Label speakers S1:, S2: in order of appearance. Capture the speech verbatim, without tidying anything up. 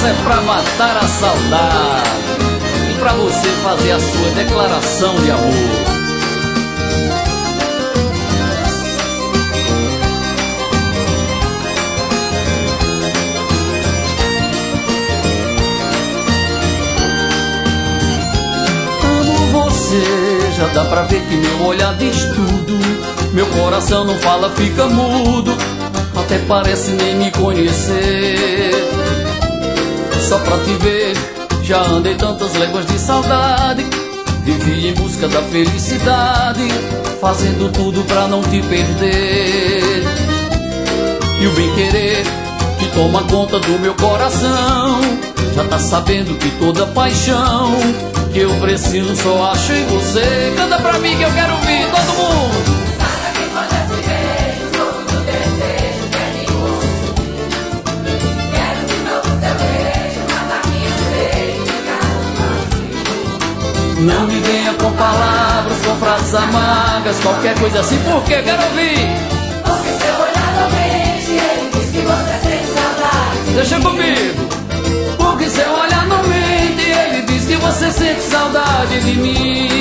S1: Essa é pra matar a saudade e pra você fazer a sua declaração de amor. Já dá pra ver que meu olhar diz tudo. Meu coração não fala, fica mudo. Até parece nem me conhecer. Só pra te ver, já andei tantas léguas de saudade. Vivi em busca da felicidade, fazendo tudo pra não te perder. E o bem-querer que toma conta do meu coração já tá sabendo que toda paixão que eu preciso só acho em você. Canta pra mim que eu quero ouvir todo mundo.
S2: Sabe que quando eu te vejo, todo desejo quer me ouvir. Quero de novo teu beijo, mas a minha sede
S1: não me venha com palavras, com frases amargas, qualquer coisa assim, porque eu quero ouvir.
S2: Porque seu olhar não mente, ele diz que você sente saudade.
S1: Deixa comigo. Porque seu olhar não mente, ele diz que você sente saudade de mim.